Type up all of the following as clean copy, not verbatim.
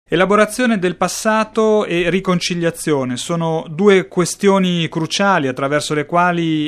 Elaborazione del passato e riconciliazione sono due questioni cruciali attraverso le quali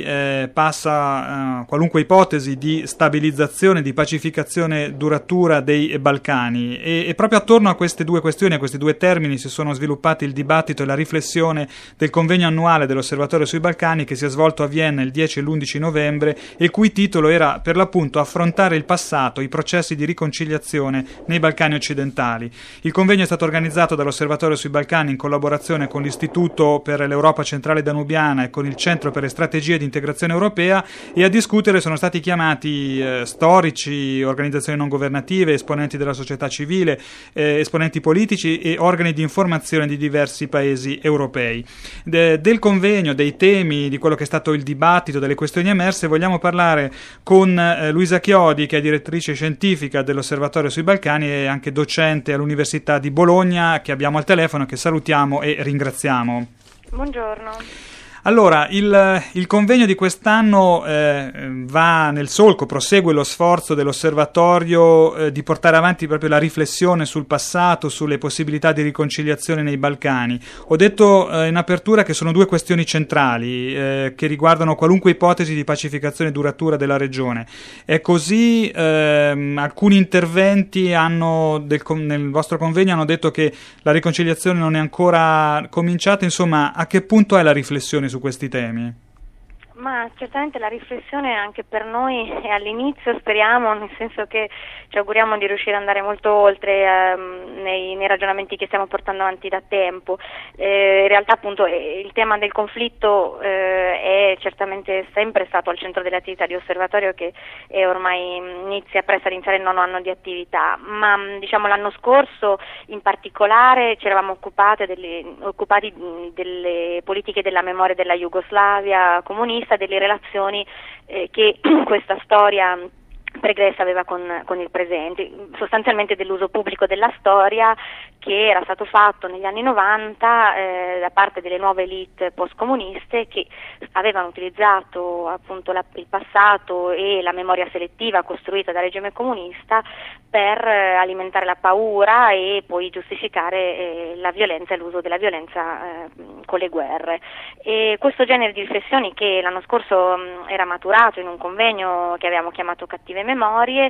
passa qualunque ipotesi di stabilizzazione, di pacificazione duratura dei Balcani e proprio attorno a queste due questioni, a questi due termini si sono sviluppati il dibattito e la riflessione del convegno annuale dell'Osservatorio sui Balcani che si è svolto a Vienna il 10 e l'11 novembre e il cui titolo era per l'appunto affrontare il passato, i processi di riconciliazione nei Balcani occidentali. Il convegno è stato organizzato dall'Osservatorio sui Balcani in collaborazione con l'Istituto per l'Europa Centrale Danubiana e con il Centro per le Strategie di Integrazione Europea e a discutere sono stati chiamati storici, organizzazioni non governative, esponenti della società civile, esponenti politici e organi di informazione di diversi paesi europei. Del convegno, dei temi, di quello che è stato il dibattito, delle questioni emerse, vogliamo parlare con Luisa Chiodi, che è direttrice scientifica dell'Osservatorio sui Balcani e anche docente all'Università di Bologna, che abbiamo al telefono, che salutiamo e ringraziamo. Buongiorno. Allora, il convegno di quest'anno va nel solco, prosegue lo sforzo dell'osservatorio di portare avanti proprio la riflessione sul passato, sulle possibilità di riconciliazione nei Balcani. Ho detto in apertura che sono due questioni centrali che riguardano qualunque ipotesi di pacificazione duratura della regione. È così, alcuni interventi nel vostro convegno hanno detto che la riconciliazione non è ancora cominciata, insomma, a che punto è la riflessione su questi temi? Ma certamente la riflessione anche per noi è all'inizio, speriamo, nel senso che ci auguriamo di riuscire ad andare molto oltre nei ragionamenti che stiamo portando avanti da tempo. In realtà appunto il tema del conflitto è certamente sempre stato al centro delle attività di osservatorio che ormai presta ad iniziare il 9° anno di attività, ma diciamo l'anno scorso in particolare ci eravamo occupati delle politiche della memoria della Jugoslavia comunista, delle relazioni che questa storia pregressa aveva con il presente, sostanzialmente dell'uso pubblico della storia che era stato fatto negli anni 90 da parte delle nuove elite postcomuniste che avevano utilizzato appunto il passato e la memoria selettiva costruita dal regime comunista per alimentare la paura e poi giustificare la violenza e l'uso della violenza con le guerre. E questo genere di riflessioni che l'anno scorso era maturato in un convegno che abbiamo chiamato Cattive Memorie,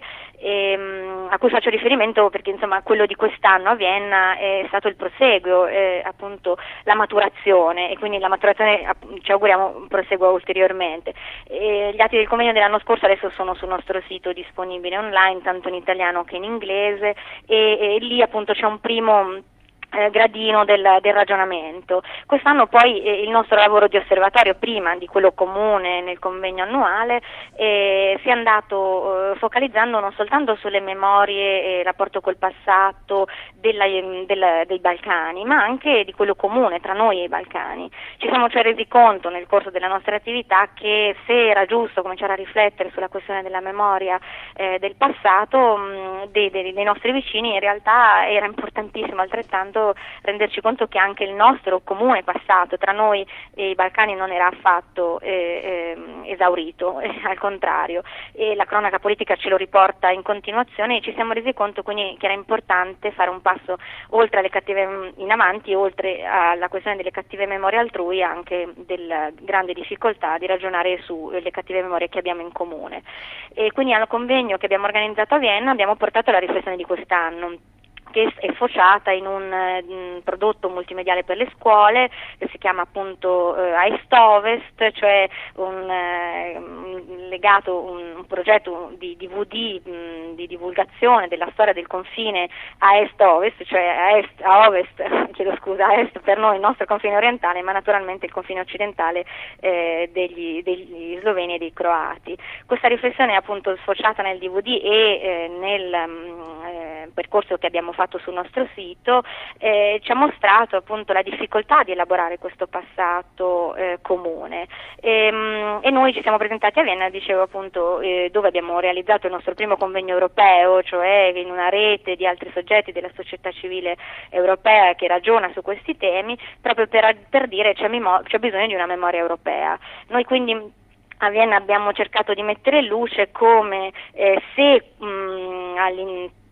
a cui faccio riferimento perché insomma quello di quest'anno a Vienna è stato il proseguo, appunto la maturazione, e quindi la maturazione ci auguriamo prosegua ulteriormente. Gli atti del convegno dell'anno scorso adesso sono sul nostro sito disponibile online, tanto in italiano che in inglese, e lì appunto c'è un primo gradino del ragionamento. Quest'anno poi il nostro lavoro di osservatorio, prima di quello comune nel convegno annuale, si è andato focalizzando non soltanto sulle memorie e il rapporto col passato dei Balcani, ma anche di quello comune tra noi e i Balcani. Ci siamo cioè resi conto nel corso della nostra attività che se era giusto cominciare a riflettere sulla questione della memoria del passato dei nostri vicini, in realtà era importantissimo altrettanto renderci conto che anche il nostro comune passato tra noi e i Balcani non era affatto esaurito, al contrario, e la cronaca politica ce lo riporta in continuazione, e ci siamo resi conto quindi che era importante fare un passo oltre alle cattive in avanti, oltre alla questione delle cattive memorie altrui, anche della grande difficoltà di ragionare sulle cattive memorie che abbiamo in comune. E quindi al convegno che abbiamo organizzato a Vienna abbiamo portato la riflessione di quest'anno, che è fociata in un prodotto multimediale per le scuole che si chiama appunto a Est-Ovest, cioè un progetto di DVD di divulgazione della storia del confine a Est-Ovest, cioè a Est per noi il nostro confine orientale, ma naturalmente il confine occidentale degli sloveni e dei croati. Questa riflessione è appunto sfociata nel DVD e nel percorso che abbiamo fatto sul nostro sito, ci ha mostrato appunto la difficoltà di elaborare questo passato comune, e noi ci siamo presentati a Vienna, dicevo appunto, dove abbiamo realizzato il nostro primo convegno europeo, cioè in una rete di altri soggetti della società civile europea che ragiona su questi temi, proprio per dire c'è bisogno di una memoria europea. Noi quindi a Vienna abbiamo cercato di mettere in luce come se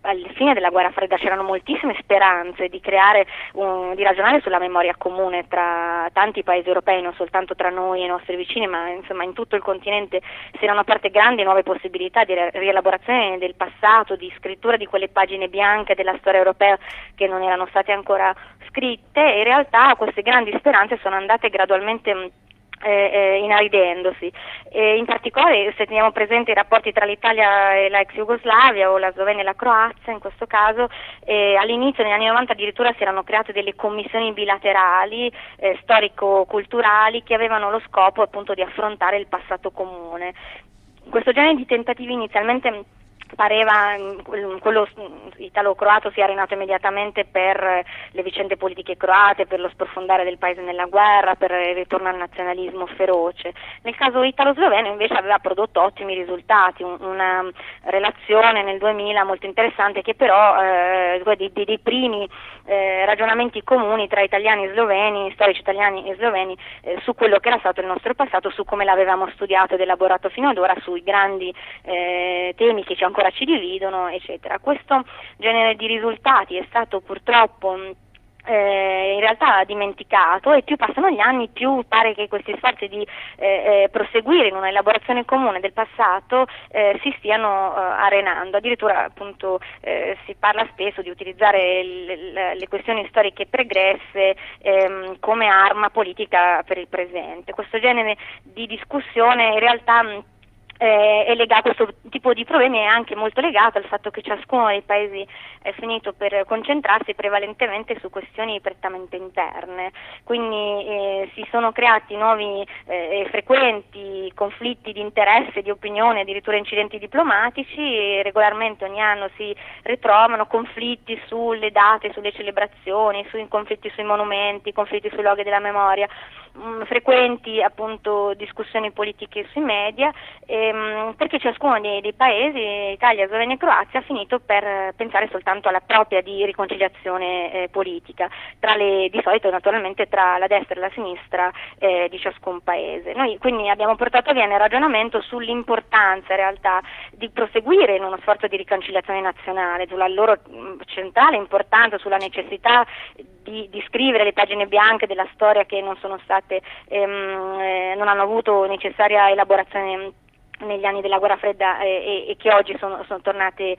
alla fine della guerra fredda c'erano moltissime speranze di creare, di ragionare sulla memoria comune tra tanti paesi europei, non soltanto tra noi e i nostri vicini, ma insomma in tutto il continente si erano aperte grandi nuove possibilità di rielaborazione del passato, di scrittura di quelle pagine bianche della storia europea che non erano state ancora scritte, e in realtà queste grandi speranze sono andate gradualmente inaridendosi. In particolare, se teniamo presente i rapporti tra l'Italia e la ex Jugoslavia, o la Slovenia e la Croazia in questo caso, all'inizio negli anni 90 addirittura si erano create delle commissioni bilaterali storico-culturali che avevano lo scopo appunto di affrontare il passato comune. Questo genere di tentativi inizialmente pareva, quello italo-croato si è arenato immediatamente per le vicende politiche croate, per lo sprofondare del paese nella guerra, per il ritorno al nazionalismo feroce. Nel caso italo-sloveno invece aveva prodotto ottimi risultati, una relazione nel 2000 molto interessante che però dei primi ragionamenti comuni tra italiani e sloveni, storici italiani e sloveni, su quello che era stato il nostro passato, su come l'avevamo studiato ed elaborato fino ad ora, sui grandi temi che ancora ci dividono, eccetera. Questo genere di risultati è stato purtroppo in realtà dimenticato, e più passano gli anni più pare che questi sforzi di proseguire in una elaborazione comune del passato si stiano arenando. Addirittura appunto si parla spesso di utilizzare le questioni storiche pregresse come arma politica per il presente. Questo genere di discussione in realtà è legato, questo tipo di problemi è anche molto legato al fatto che ciascuno dei paesi è finito per concentrarsi prevalentemente su questioni prettamente interne, quindi si sono creati nuovi e frequenti conflitti di interesse, di opinione, addirittura incidenti diplomatici, e regolarmente ogni anno si ritrovano conflitti sulle date, sulle celebrazioni, conflitti sui monumenti, conflitti sui luoghi della memoria, frequenti appunto discussioni politiche sui media, perché ciascuno dei paesi, Italia, Slovenia e Croazia, ha finito per pensare soltanto alla propria di riconciliazione politica, di solito naturalmente tra la destra e la sinistra di ciascun paese. Noi quindi abbiamo portato via nel ragionamento sull'importanza in realtà di proseguire in uno sforzo di riconciliazione nazionale, sulla loro centrale importanza, sulla necessità di scrivere le pagine bianche della storia che non sono state, non hanno avuto necessaria elaborazione negli anni della guerra fredda e che oggi sono tornate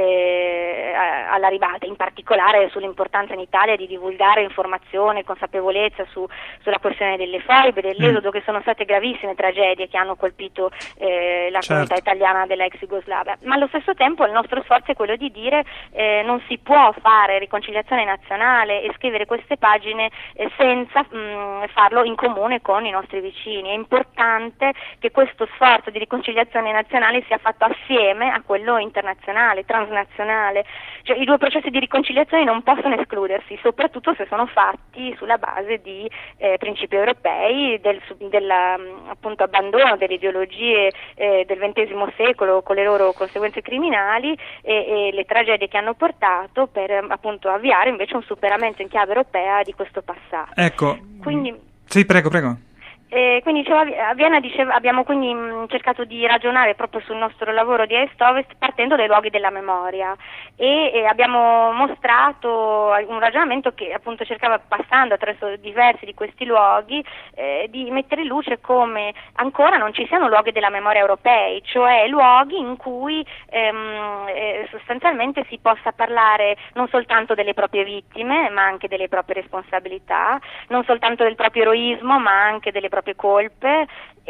alla ribalta, in particolare sull'importanza in Italia di divulgare informazione, consapevolezza sulla questione delle foibe, dell'esodo, che sono state gravissime tragedie che hanno colpito la comunità italiana della ex Jugoslavia. Ma allo stesso tempo il nostro sforzo è quello di dire non si può fare riconciliazione nazionale e scrivere queste pagine senza farlo in comune con i nostri vicini. È importante che questo sforzo di riconciliazione nazionale sia fatto assieme a quello internazionale, transnazionale. Cioè, i due processi di riconciliazione non possono escludersi, soprattutto se sono fatti sulla base di principi europei, del appunto abbandono delle ideologie del XX secolo con le loro conseguenze criminali e le tragedie che hanno portato, per appunto avviare invece un superamento in chiave europea di questo passato. Ecco. Quindi, sì, prego. Quindi a Vienna abbiamo quindi cercato di ragionare proprio sul nostro lavoro di Est-Ovest partendo dai luoghi della memoria e abbiamo mostrato un ragionamento che appunto cercava, passando attraverso diversi di questi luoghi, di mettere in luce come ancora non ci siano luoghi della memoria europei, cioè luoghi in cui sostanzialmente si possa parlare non soltanto delle proprie vittime ma anche delle proprie responsabilità, non soltanto del proprio eroismo ma anche delle proprie colpe,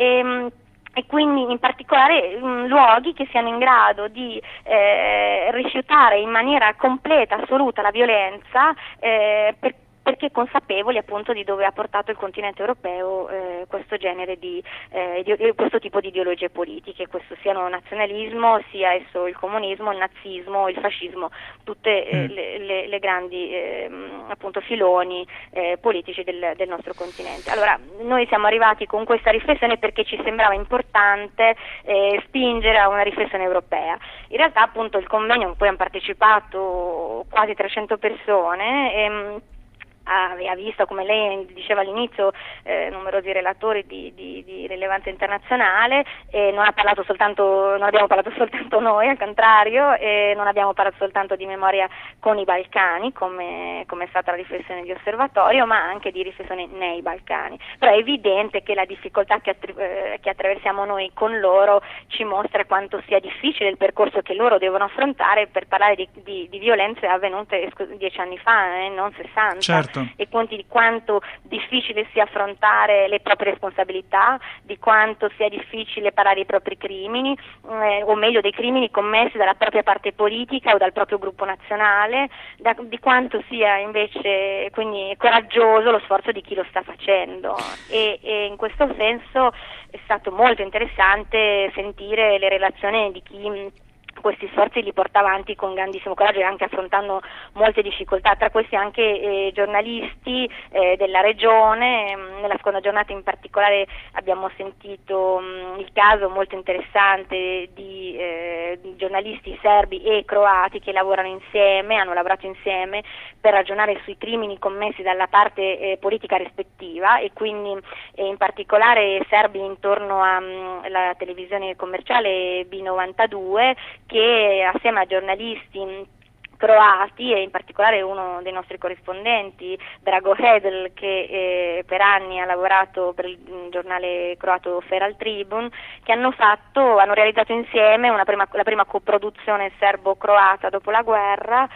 e quindi in particolare luoghi che siano in grado di rifiutare in maniera completa, assoluta la violenza, perché consapevoli appunto di dove ha portato il continente europeo questo genere di questo tipo di ideologie politiche, questo siano nazionalismo, sia esso il comunismo, il nazismo, il fascismo, tutte le grandi appunto filoni politici del nostro continente. Allora noi siamo arrivati con questa riflessione perché ci sembrava importante spingere a una riflessione europea. In realtà appunto il convegno, in cui hanno partecipato quasi 300 persone, ha visto, come lei diceva all'inizio, numerosi relatori di rilevanza internazionale, non abbiamo parlato soltanto noi, al contrario, non abbiamo parlato soltanto di memoria con i Balcani, come è stata la riflessione di osservatorio, ma anche di riflessione nei Balcani. Però è evidente che la difficoltà che attraversiamo noi con loro ci mostra quanto sia difficile il percorso che loro devono affrontare per parlare di violenze avvenute 10 anni fa, non 60. Certo. E quanti di quanto difficile sia affrontare le proprie responsabilità, di quanto sia difficile parlare dei propri crimini, o meglio dei crimini commessi dalla propria parte politica o dal proprio gruppo nazionale, di quanto sia invece quindi coraggioso lo sforzo di chi lo sta facendo, e in questo senso è stato molto interessante sentire le relazioni di chi questi sforzi li porta avanti con grandissimo coraggio e anche affrontando molte difficoltà, tra questi anche giornalisti della regione. Nella seconda giornata in particolare abbiamo sentito il caso molto interessante di giornalisti serbi e croati che hanno lavorato insieme per ragionare sui crimini commessi dalla parte politica rispettiva, e quindi in particolare serbi intorno alla televisione commerciale B92, che assieme a giornalisti croati, e in particolare uno dei nostri corrispondenti, Drago Hedl, che per anni ha lavorato per il giornale croato Feral Tribune, che hanno realizzato insieme la prima coproduzione serbo-croata dopo la guerra,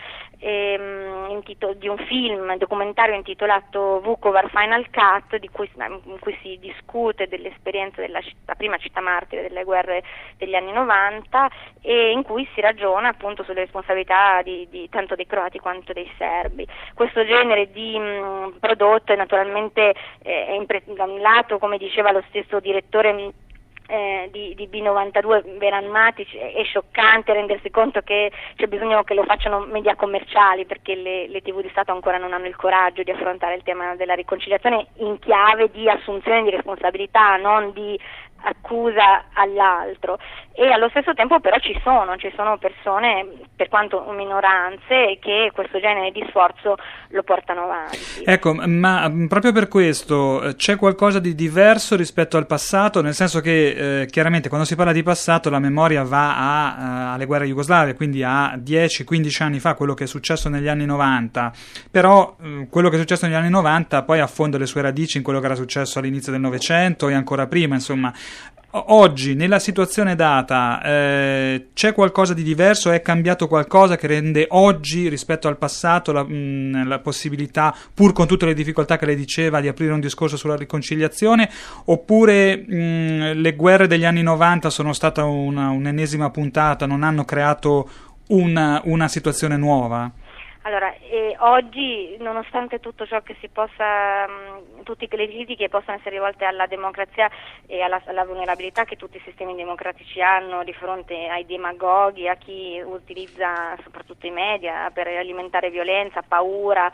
di un film documentario intitolato Vukovar Final Cut, in cui si discute dell'esperienza della prima città martire delle guerre degli anni 90, e in cui si ragiona appunto sulle responsabilità tanto dei croati quanto dei serbi. Questo genere di prodotto è naturalmente da un lato, come diceva lo stesso direttore di B92 Veran Matic, è scioccante rendersi conto che c'è bisogno che lo facciano media commerciali, perché le TV di Stato ancora non hanno il coraggio di affrontare il tema della riconciliazione in chiave di assunzione di responsabilità, non di accusa all'altro. E allo stesso tempo però ci sono persone, per quanto minoranze, che questo genere di sforzo lo portano avanti. Ecco, ma proprio per questo c'è qualcosa di diverso rispetto al passato, nel senso che chiaramente quando si parla di passato la memoria va alle guerre jugoslave, quindi a 10-15 anni fa, quello che è successo negli anni 90, però quello che è successo negli anni 90 poi affonda le sue radici in quello che era successo all'inizio del Novecento e ancora prima, insomma. Oggi, nella situazione data, c'è qualcosa di diverso? È cambiato qualcosa che rende oggi, rispetto al passato, la possibilità, pur con tutte le difficoltà che lei diceva, di aprire un discorso sulla riconciliazione? Oppure le guerre degli anni 90 sono stata un'ennesima puntata, non hanno creato una situazione nuova? Allora, oggi, nonostante tutto ciò che tutte le critiche possano essere rivolte alla democrazia e alla vulnerabilità che tutti i sistemi democratici hanno di fronte ai demagoghi, a chi utilizza soprattutto i media per alimentare violenza, paura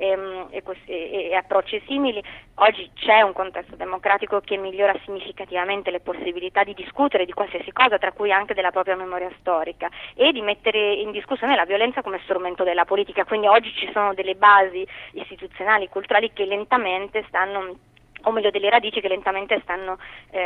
e approcci simili, oggi c'è un contesto democratico che migliora significativamente le possibilità di discutere di qualsiasi cosa, tra cui anche della propria memoria storica, e di mettere in discussione la violenza come strumento della politica. Quindi oggi ci sono delle basi istituzionali, culturali che lentamente o meglio delle radici che lentamente stanno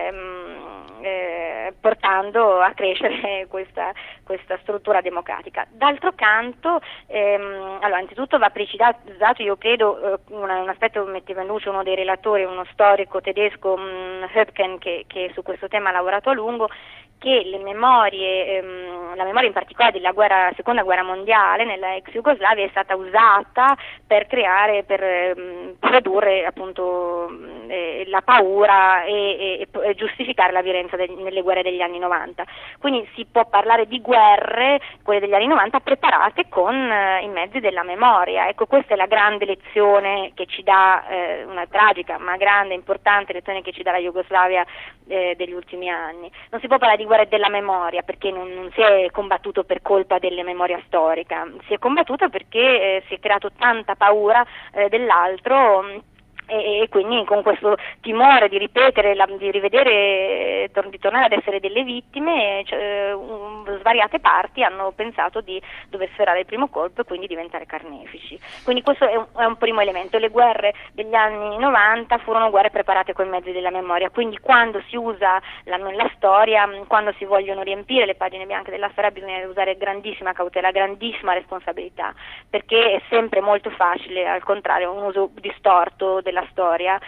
portando a crescere questa struttura democratica. D'altro canto, allora, anzitutto va precisato, io credo, un aspetto che metteva in luce uno dei relatori, uno storico tedesco, Höpken, che su questo tema ha lavorato a lungo, che la memoria in particolare della seconda guerra mondiale nella ex Jugoslavia è stata usata per produrre appunto la paura e giustificare la violenza nelle guerre degli anni 90. Quindi si può parlare di guerre, quelle degli anni 90, preparate con i mezzi della memoria. Ecco, questa è la grande lezione che ci dà, una tragica ma grande, importante lezione che ci dà la Jugoslavia degli ultimi anni. Non si può parlare di guerre della memoria, perché non si è combattuto per colpa della memoria storica, si è combattuto perché si è creato tanta paura dell'altro, e quindi con questo timore di ripetere, di rivedere, di tornare ad essere delle vittime, svariate parti hanno pensato di dover sferrare il primo colpo e quindi diventare carnefici. Quindi questo è un primo elemento. Le guerre degli anni 90 furono guerre preparate con i mezzi della memoria, quindi quando si usa la storia, quando si vogliono riempire le pagine bianche della storia, bisogna usare grandissima cautela, grandissima responsabilità, perché è sempre molto facile, al contrario, un uso distorto della storia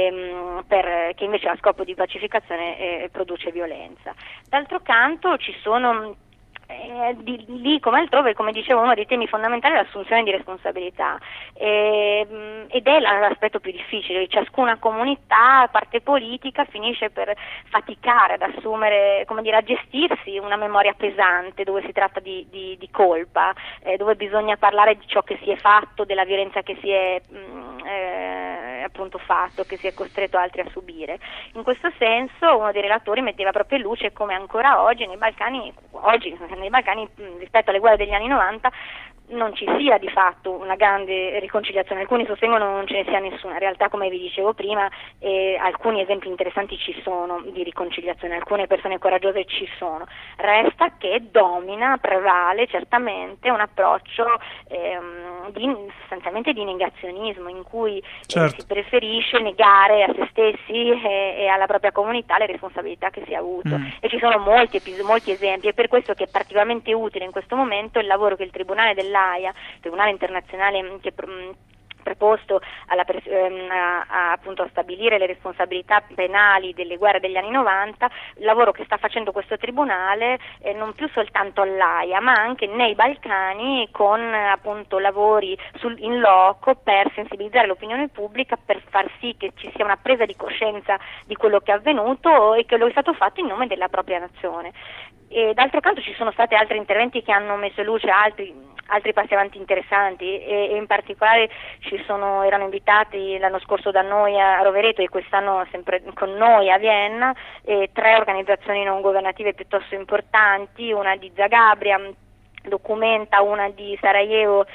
che invece ha scopo di pacificazione produce violenza. D'altro canto ci sono lì come altrove, come dicevo, uno dei temi fondamentali è l'assunzione di responsabilità ed è l'aspetto più difficile. Ciascuna comunità, parte politica, finisce per faticare ad assumere, come dire, a gestirsi una memoria pesante dove si tratta di colpa, dove bisogna parlare di ciò che si è fatto, della violenza che si è appunto fatto, che si è costretto altri a subire. In questo senso uno dei relatori metteva proprio in luce come ancora oggi nei Balcani rispetto alle guerre degli anni 90 non ci sia di fatto una grande riconciliazione. Alcuni sostengono che non ce ne sia nessuna, in realtà, come vi dicevo prima, alcuni esempi interessanti ci sono di riconciliazione, alcune persone coraggiose ci sono. Resta che prevale certamente un approccio sostanzialmente di negazionismo, in cui certo, si preferisce negare a se stessi e alla propria comunità le responsabilità che si è avuto. E ci sono molti esempi, e per questo che è particolarmente utile in questo momento il lavoro che il Tribunale dell'Aia, Tribunale internazionale che preposto appunto a stabilire le responsabilità penali delle guerre degli anni 90, il lavoro che sta facendo questo tribunale non più soltanto all'Aia ma anche nei Balcani, con appunto lavori in loco per sensibilizzare l'opinione pubblica, per far sì che ci sia una presa di coscienza di quello che è avvenuto e che lo è stato fatto in nome della propria nazione. E d'altro canto ci sono stati altri interventi che hanno messo in luce altri passi avanti interessanti e in particolare erano invitati l'anno scorso da noi a Rovereto e quest'anno sempre con noi a Vienna 3 organizzazioni non governative piuttosto importanti, una di Zagabria, Documenta, una di Sarajevo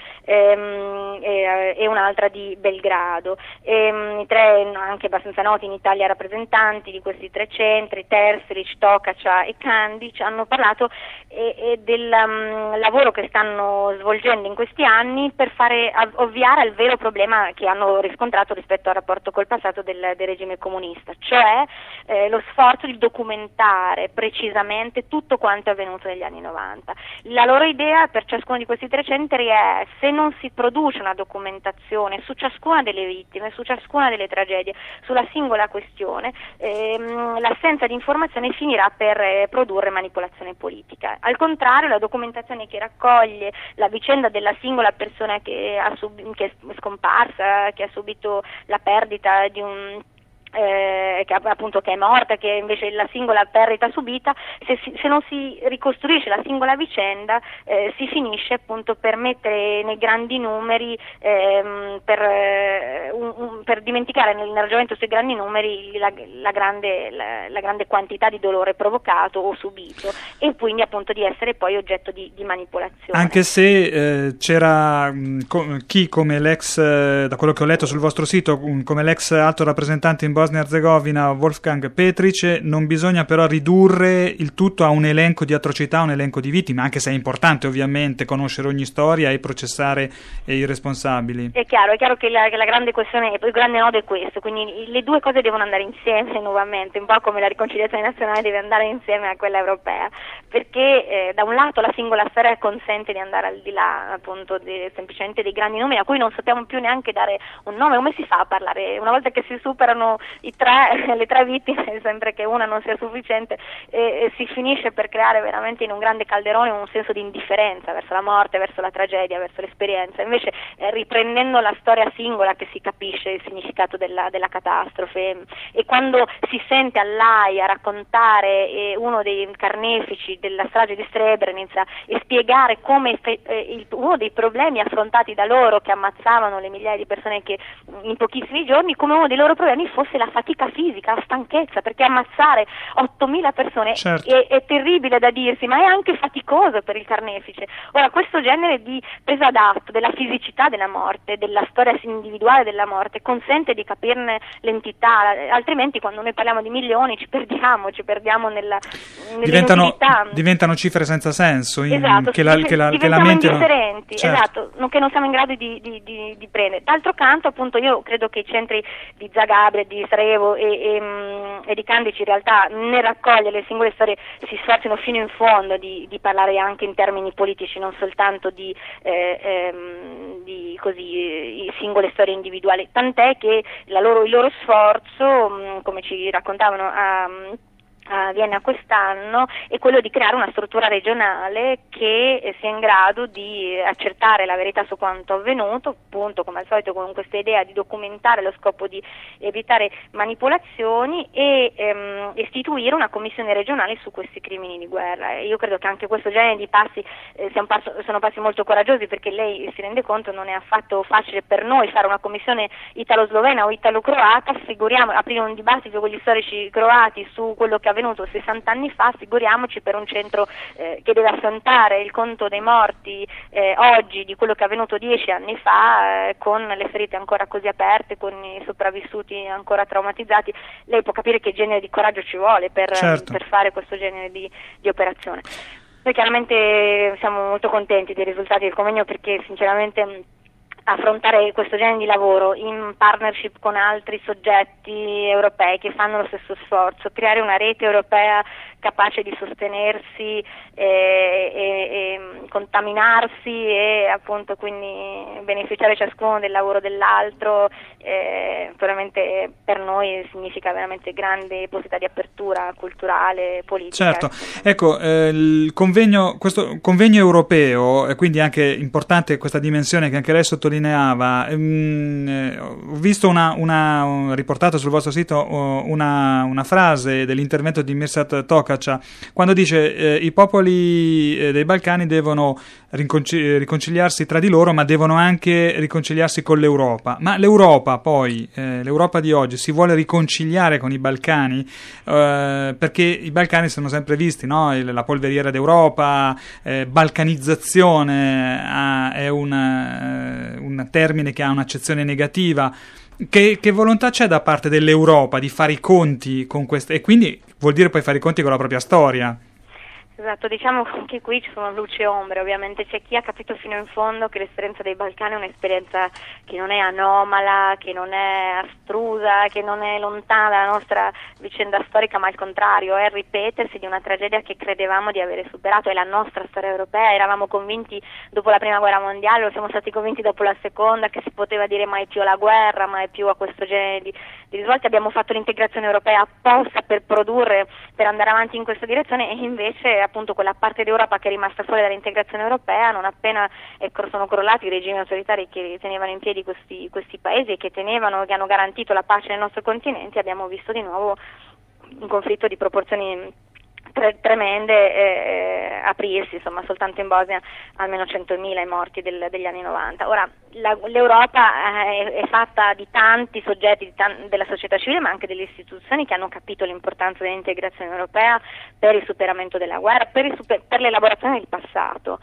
e un'altra di Belgrado. I 3 anche abbastanza noti in Italia rappresentanti di questi 3 centri, Terzic, Tokača e Kandić, hanno parlato del lavoro che stanno svolgendo in questi anni per ovviare al vero problema che hanno riscontrato rispetto al rapporto col passato del regime comunista, cioè lo sforzo di documentare precisamente tutto quanto è avvenuto negli anni 90. La loro idea per ciascuno di questi 3 centri è: se non si produce una documentazione su ciascuna delle vittime, su ciascuna delle tragedie, sulla singola questione, l'assenza di informazione finirà per produrre manipolazione politica. Al contrario, la documentazione che raccoglie la vicenda della singola persona che è scomparsa, che ha subito la perdita di che è morta, che invece è la singola perdita subita, se non si ricostruisce la singola vicenda si finisce appunto per mettere nei grandi numeri, per dimenticare nel ragionamento sui grandi numeri la grande quantità di dolore provocato o subito, e quindi appunto di essere poi oggetto di manipolazione. Anche se c'era chi, come da quello che ho letto sul vostro sito, come l'ex alto rappresentante in Bosnia e Erzegovina Wolfgang Petric, non bisogna però ridurre il tutto a un elenco di atrocità, un elenco di vittime, anche se è importante ovviamente conoscere ogni storia e processare i responsabili. È chiaro che la grande questione, il grande nodo è questo, quindi le due cose devono andare insieme nuovamente, un po' come la riconciliazione nazionale deve andare insieme a quella europea, perché da un lato la singola storia consente di andare al di là appunto semplicemente dei grandi numeri a cui non sappiamo più neanche dare un nome. Come si fa a parlare una volta che si superano le 3 vittime, sempre che una non sia sufficiente, si finisce per creare veramente in un grande calderone un senso di indifferenza verso la morte, verso la tragedia, verso l'esperienza. Invece riprendendo la storia singola che si capisce il significato della catastrofe, e quando si sente all'Aia raccontare uno dei carnefici della strage di Srebrenica e spiegare come uno dei problemi affrontati da loro, che ammazzavano le migliaia di persone che in pochissimi giorni, come uno dei loro problemi fosse la fatica fisica, la stanchezza, perché ammazzare 8.000 persone è terribile da dirsi, ma è anche faticoso per il carnefice. Ora, questo genere di presa d'atto della fisicità della morte, della storia individuale della morte, morte, consente di capirne l'entità, altrimenti quando noi parliamo di milioni ci perdiamo diventano cifre senza senso, esatto, che la mente indifferenti, certo. Esatto, che non siamo in grado di prendere. D'altro canto, appunto, io credo che i centri di Zagabria, di Sarajevo e di Kandic in realtà nel raccogliere le singole storie si sforzino fino in fondo di parlare anche in termini politici, non soltanto di singole storie individuali, tant'è che il loro sforzo, come ci raccontavano a Vienna quest'anno, è quello di creare una struttura regionale che sia in grado di accertare la verità su quanto avvenuto, appunto come al solito con questa idea di documentare lo scopo di evitare manipolazioni e istituire una commissione regionale su questi crimini di guerra. Io credo che anche questo genere di passi sono passi molto coraggiosi, perché lei si rende conto non è affatto facile per noi fare una commissione italo-slovena o italo-croata, figuriamo aprire un dibattito con gli storici croati su quello che è avvenuto 60 anni fa, figuriamoci per un centro che deve affrontare il conto dei morti oggi di quello che è avvenuto 10 anni fa, con le ferite ancora così aperte, con i sopravvissuti ancora traumatizzati. Lei può capire che genere di coraggio ci vuole per fare questo genere di operazione. Noi chiaramente siamo molto contenti dei risultati del convegno, perché sinceramente affrontare questo genere di lavoro in partnership con altri soggetti europei che fanno lo stesso sforzo, creare una rete europea capace di sostenersi e contaminarsi e appunto quindi beneficiare ciascuno del lavoro dell'altro, veramente per noi significa veramente grande possibilità di apertura culturale, politica. Certo, ecco, questo convegno europeo, e quindi anche importante questa dimensione che anche lei sottolineava. Ho visto riportato sul vostro sito una frase dell'intervento di Mirsad Tokac, quando dice i popoli dei Balcani devono riconciliarsi tra di loro, ma devono anche riconciliarsi con l'Europa. Ma l'Europa poi, l'Europa di oggi, si vuole riconciliare con i Balcani, perché i Balcani sono sempre visti, no? La polveriera d'Europa, balcanizzazione è un termine che ha un'accezione negativa. Che volontà c'è da parte dell'Europa di fare i conti con queste, e quindi vuol dire poi fare i conti con la propria storia? Esatto, diciamo che anche qui ci sono luci e ombre. Ovviamente c'è chi ha capito fino in fondo che l'esperienza dei Balcani è un'esperienza che non è anomala, che non è astrusa, che non è lontana dalla nostra vicenda storica, ma al contrario è il ripetersi di una tragedia che credevamo di avere superato. È la nostra storia europea, eravamo convinti dopo la prima guerra mondiale, lo siamo stati convinti dopo la seconda, che si poteva dire mai più alla guerra, mai più a questo genere di risvolti. Abbiamo fatto l'integrazione europea apposta per andare avanti in questa direzione, e invece appunto quella parte d'Europa che è rimasta fuori dall'integrazione europea, non appena sono crollati i regimi autoritari che tenevano in piedi questi paesi e che hanno garantito la pace nel nostro continente, abbiamo visto di nuovo un conflitto di proporzioni tremende aprirsi, insomma soltanto in Bosnia almeno 100.000 i morti degli anni 90. Ora l'Europa è fatta di tanti soggetti della società civile, ma anche delle istituzioni che hanno capito l'importanza dell'integrazione europea per il superamento della guerra, per l'elaborazione del passato.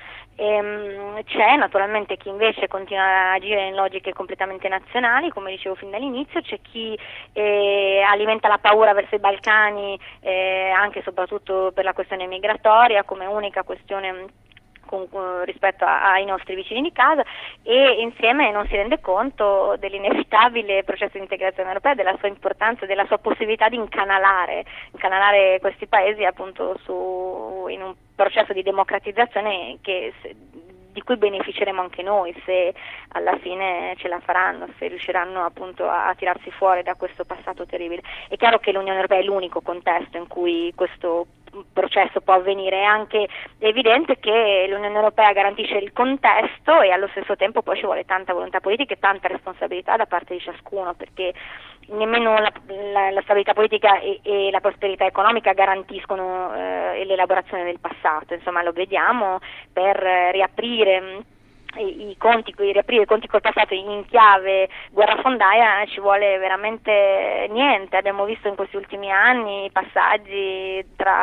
C'è naturalmente chi invece continua a agire in logiche completamente nazionali, come dicevo fin dall'inizio. C'è chi alimenta la paura verso i Balcani, anche e soprattutto per la questione migratoria, come unica questione rispetto ai nostri vicini di casa, e insieme non si rende conto dell'inevitabile processo di integrazione europea, della sua importanza, della sua possibilità di incanalare questi paesi appunto in un processo di democratizzazione di cui beneficeremo anche noi, se alla fine ce la faranno, se riusciranno appunto a tirarsi fuori da questo passato terribile. È chiaro che l'Unione Europea è l'unico contesto in cui questo processo può avvenire. È anche evidente che l'Unione Europea garantisce il contesto, e allo stesso tempo poi ci vuole tanta volontà politica e tanta responsabilità da parte di ciascuno, perché nemmeno la stabilità politica e la prosperità economica garantiscono l'elaborazione del passato. Insomma, lo vediamo per riaprire i conti col passato in chiave guerrafondaia ci vuole veramente niente. Abbiamo visto in questi ultimi anni i passaggi tra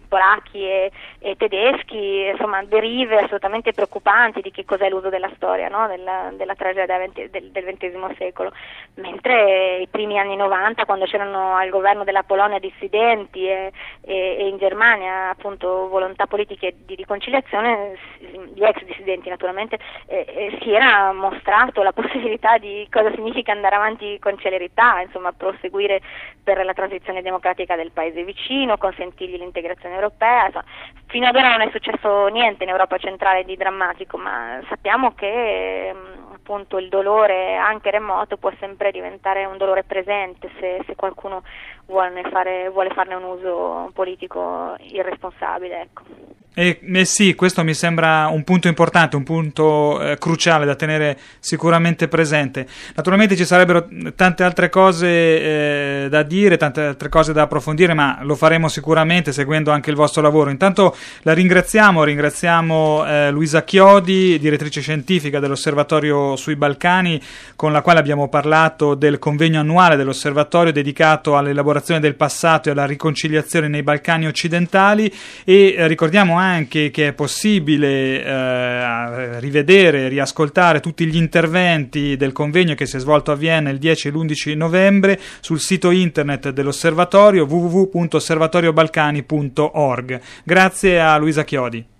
polacchi e tedeschi, insomma derive assolutamente preoccupanti di che cos'è l'uso della storia, no? della tragedia del XX secolo, mentre i primi anni 90, quando c'erano al governo della Polonia dissidenti e in Germania appunto volontà politiche di riconciliazione, gli ex dissidenti naturalmente, si era mostrato la possibilità di cosa significa andare avanti con celerità, insomma proseguire per la transizione democratica del paese vicino, consentirgli l'integrazione europea. Insomma, fino ad ora non è successo niente in Europa centrale di drammatico, ma sappiamo che appunto il dolore anche remoto può sempre diventare un dolore presente se qualcuno vuole farne un uso politico irresponsabile, ecco. Sì, questo mi sembra un punto importante, un punto cruciale da tenere sicuramente presente. Naturalmente ci sarebbero tante altre cose da dire, tante altre cose da approfondire, ma lo faremo sicuramente seguendo anche il vostro lavoro. Intanto la ringraziamo Luisa Chiodi, direttrice scientifica dell'Osservatorio sui Balcani, con la quale abbiamo parlato del convegno annuale dell'Osservatorio dedicato all'elaborazione del passato e alla riconciliazione nei Balcani occidentali, e ricordiamo anche che è possibile rivedere, riascoltare tutti gli interventi del convegno che si è svolto a Vienna il 10 e l'11 novembre sul sito internet dell'Osservatorio www.osservatoriobalcani.org. Grazie a Luisa Chiodi.